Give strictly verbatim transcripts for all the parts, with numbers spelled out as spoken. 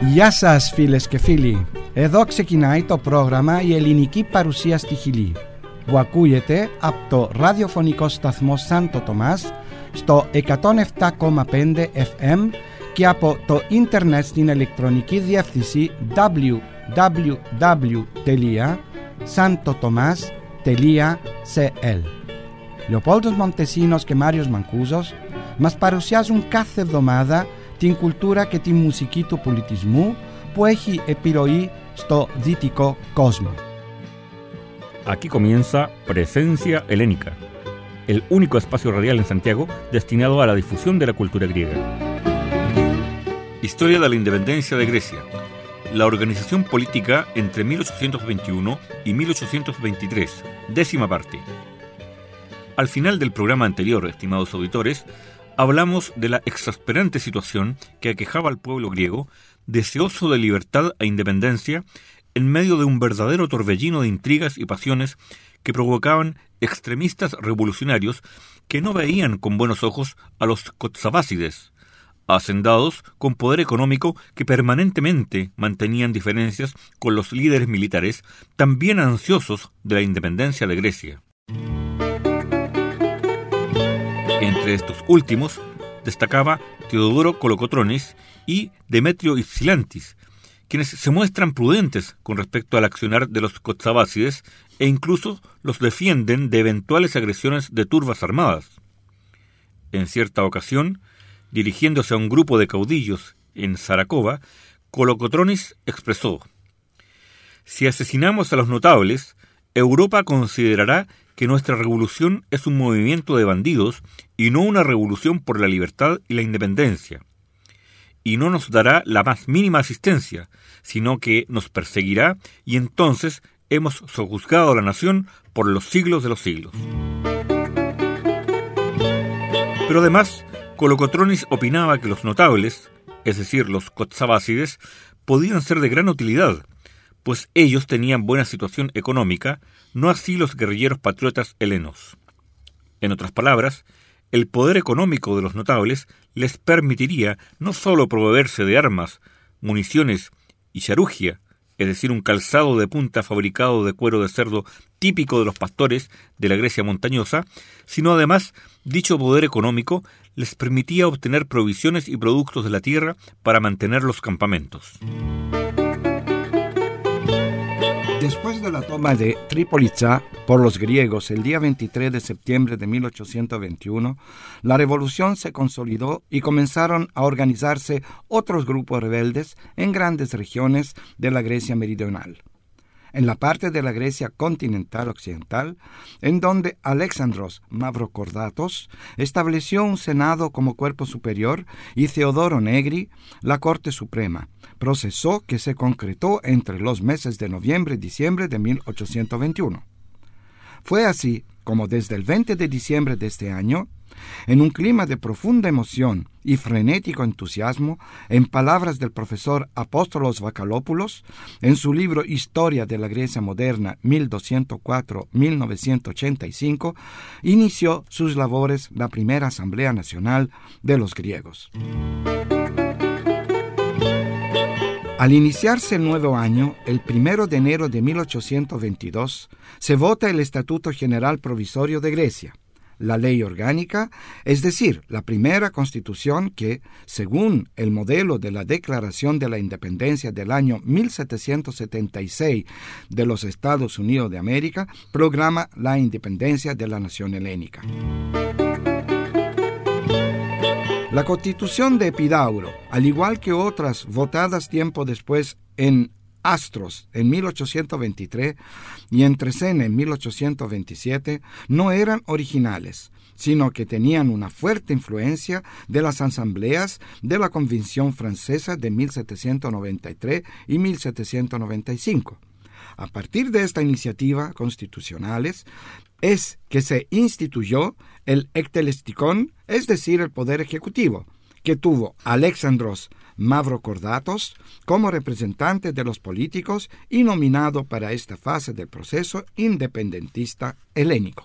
Γεια σας φίλες και φίλοι. Εδώ ξεκινάει το πρόγραμμα «Η ελληνική παρουσία στη Χιλή» που ακούγεται από το ραδιοφωνικό σταθμό Σάντο Τομάς στο εκατόν επτά κόμμα πέντε εφ εμ και από το ίντερνετ στην ηλεκτρονική διεύθυνση double-u double-u double-u τελεία santo tomas τελεία c l. Λεοπόλδος Μοντεσίνος και Μάριος Μανκούζος μας παρουσιάζουν κάθε εβδομάδα την κουλτούρα και τη μουσική του πολιτισμού που έχει επιρροή στο δυτικό κόσμο. Aquí comienza Presencia Helénica, el único espacio radial en Santiago destinado a la difusión de la cultura griega. Historia de la independencia de Grecia, la organización política entre mil ochocientos veintiuno y mil ochocientos veintitrés, décima parte. Al final del programa anterior, estimados auditores, hablamos de la exasperante situación que aquejaba al pueblo griego, deseoso de libertad e independencia, en medio de un verdadero torbellino de intrigas y pasiones que provocaban extremistas revolucionarios que no veían con buenos ojos a los kotsabásides, hacendados con poder económico que permanentemente mantenían diferencias con los líderes militares, también ansiosos de la independencia de Grecia. Entre estos últimos destacaba Teodoro Kolokotronis y Demetrio Ypsilantis, quienes se muestran prudentes con respecto al accionar de los kotsabásides e incluso los defienden de eventuales agresiones de turbas armadas. En cierta ocasión, dirigiéndose a un grupo de caudillos en Saracova, Kolokotronis expresó: «Si asesinamos a los notables, Europa considerará que nuestra revolución es un movimiento de bandidos y no una revolución por la libertad y la independencia, y no nos dará la más mínima asistencia, sino que nos perseguirá y entonces hemos sojuzgado a la nación por los siglos de los siglos». Pero además, Kolokotronis opinaba que los notables, es decir, los kotsabásides, podían ser de gran utilidad, pues ellos tenían buena situación económica, no así los guerrilleros patriotas helenos. En otras palabras, el poder económico de los notables les permitiría no solo proveerse de armas, municiones y charugia, es decir, un calzado de punta fabricado de cuero de cerdo típico de los pastores de la Grecia montañosa, sino además, dicho poder económico les permitía obtener provisiones y productos de la tierra para mantener los campamentos. Después de la toma de Tripolitza por los griegos el día veintitrés de septiembre de mil ochocientos veintiuno, la revolución se consolidó y comenzaron a organizarse otros grupos rebeldes en grandes regiones de la Grecia meridional. En la parte de la Grecia continental occidental, en donde Alexandros Mavrokordatos estableció un senado como cuerpo superior y Teodoro Negri la Corte Suprema, proceso que se concretó entre los meses de noviembre y diciembre de mil ochocientos veintiuno. Fue así como desde el veinte de diciembre de este año, en un clima de profunda emoción y frenético entusiasmo, en palabras del profesor Apóstolos Vakalopoulos, en su libro Historia de la Grecia Moderna mil doscientos cuatro a mil novecientos ochenta y cinco, inició sus labores la primera Asamblea Nacional de los griegos. Al iniciarse el nuevo año, el primero de enero de mil ochocientos veintidós, se vota el Estatuto General Provisorio de Grecia, la ley orgánica, es decir, la primera constitución que, según el modelo de la Declaración de la Independencia del año mil setecientos setenta y seis de los Estados Unidos de América, programa la independencia de la nación helénica. La Constitución de Epidauro, al igual que otras votadas tiempo después en Astros en mil ochocientos veintitrés y en Trecena en mil ochocientos veintisiete, no eran originales, sino que tenían una fuerte influencia de las asambleas de la Convención Francesa de mil setecientos noventa y tres y mil setecientos noventa y cinco. A partir de esta iniciativa constitucionales es que se instituyó el Ektelestikon, es decir, el poder ejecutivo, que tuvo Alexandros Mavrokordatos como representante de los políticos y nominado para esta fase del proceso independentista helénico.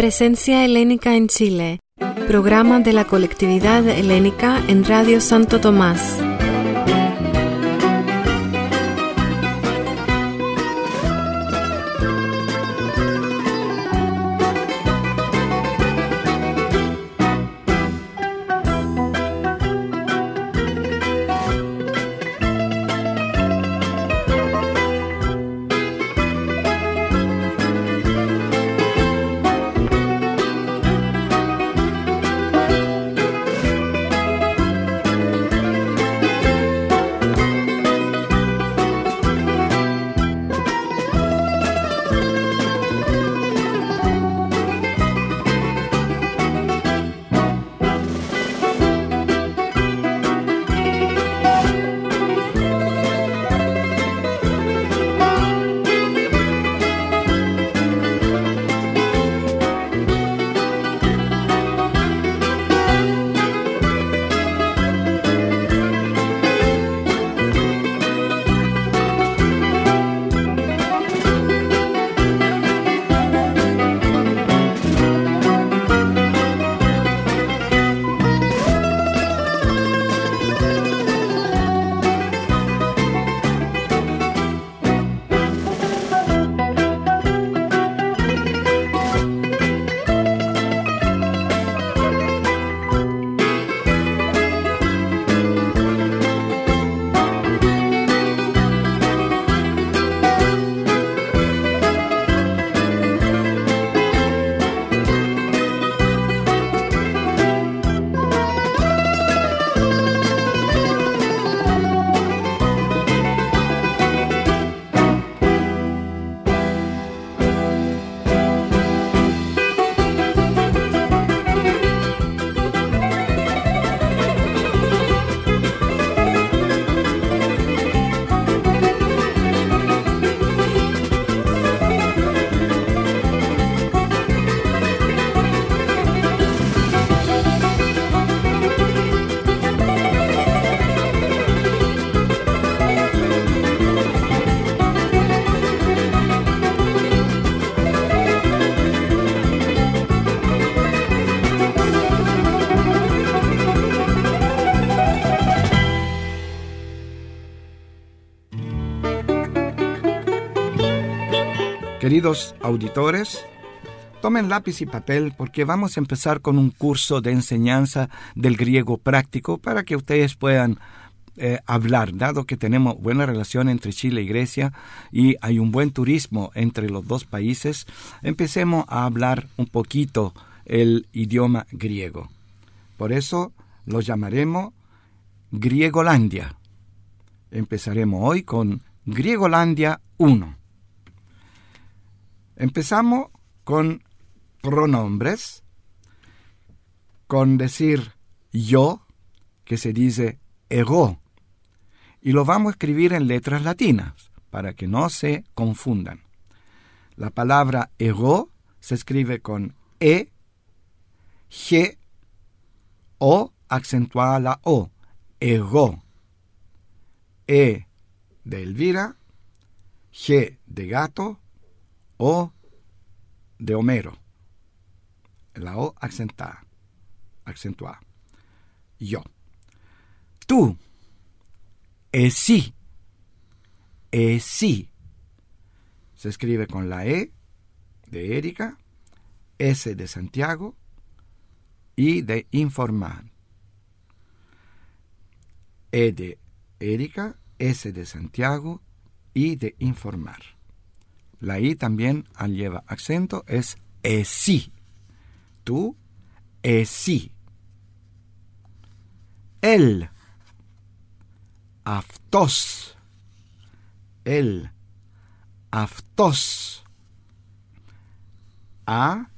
Presencia Helénica en Chile, programa de la colectividad helénica en Radio Santo Tomás. Queridos auditores, tomen lápiz y papel porque vamos a empezar con un curso de enseñanza del griego práctico para que ustedes puedan eh, hablar, dado que tenemos buena relación entre Chile y Grecia y hay un buen turismo entre los dos países. Empecemos a hablar un poquito el idioma griego. Por eso lo llamaremos Griegolandia. Empezaremos hoy con Griegolandia uno. Empezamos con pronombres, con decir yo, que se dice ego, y lo vamos a escribir en letras latinas, para que no se confundan. La palabra ego se escribe con E, G, O, acentuada la O, ego. E de Elvira, G de gato, O de Homero. La O acentuada. acentuada. Yo. Tú. Esi. Esi. Se escribe con la E de Erika, S de Santiago y de informar. E de Erika, S de Santiago y de informar. La I también lleva acento, es esi. Tú, esi. El, aftos. El, aftos. A,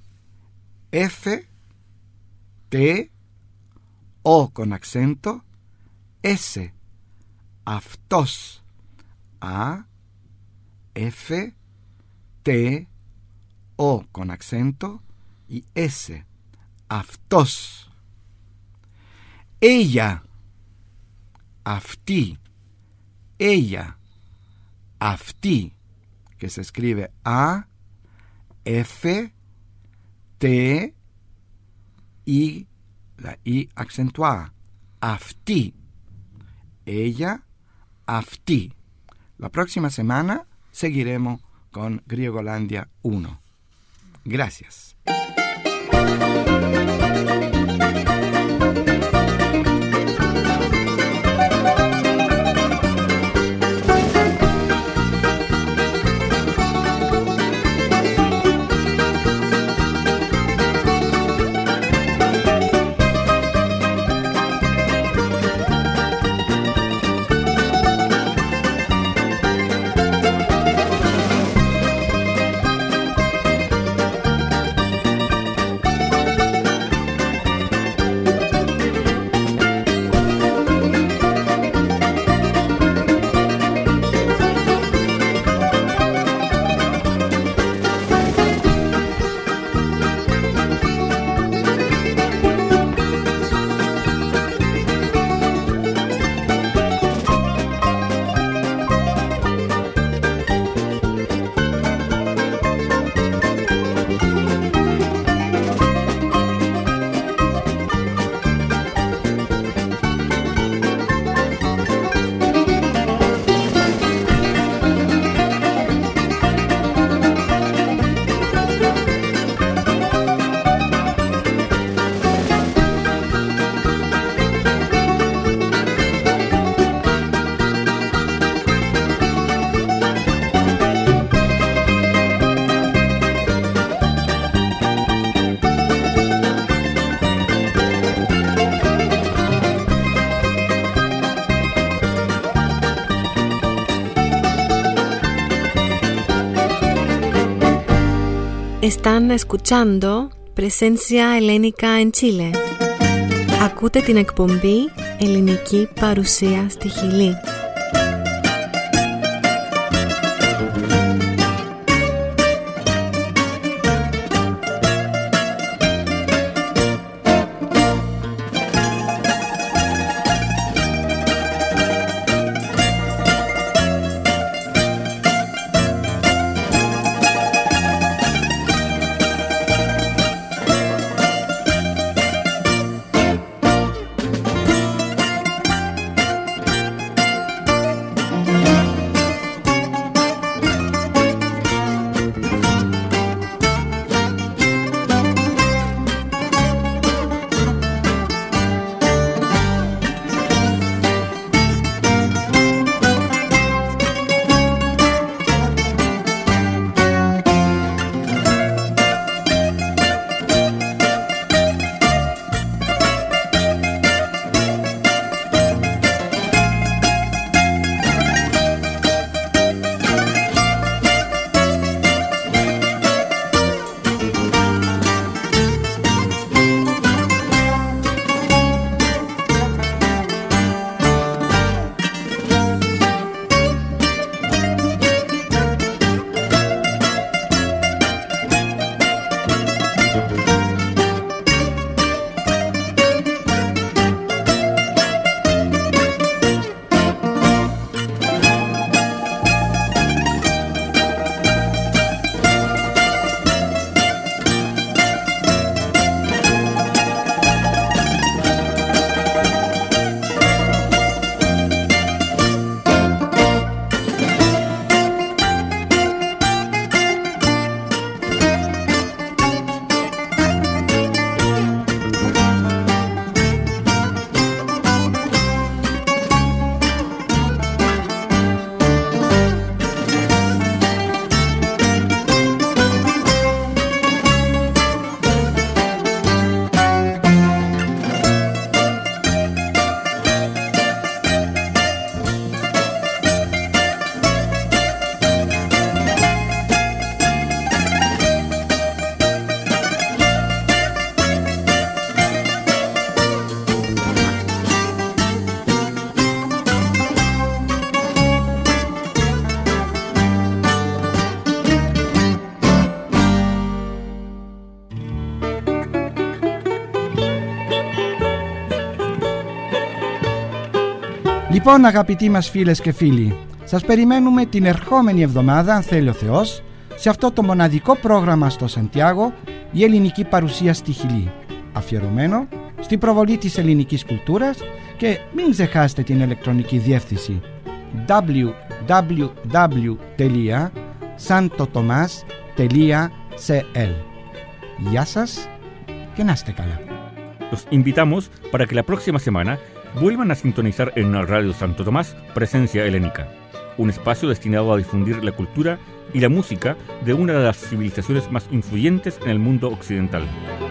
F, T, O con acento, S, aftos. A, F, T, O con acento y S, aftos. Ella, afti. Ella, afti, que se escribe A, F, τε ή la I accentuada. Αυτή. Ella, αυτή. La próxima semana seguiremos con Griegolandia uno. Gracias. Están escuchando Presencia Ελένικα en Chile. Ακούτε την εκπομπή Ελληνική Παρουσία στη Χιλή. Λοιπόν, αγαπητοί μας φίλες και φίλοι, σας περιμένουμε την ερχόμενη εβδομάδα, αν θέλει ο Θεός, σε αυτό το μοναδικό πρόγραμμα στο Σαντιάγο η ελληνική παρουσία στη Χιλή, αφιερωμένο στην προβολή της ελληνικής κουλτούρας, και μην ξεχάσετε την ηλεκτρονική διεύθυνση double-u double-u double-u τελεία santo tomas τελεία c l. Γεια σας και να είστε καλά. Los invitamos para que la próxima semana vuelvan a sintonizar en Radio Santo Tomás Presencia Helénica, un espacio destinado a difundir la cultura y la música de una de las civilizaciones más influyentes en el mundo occidental.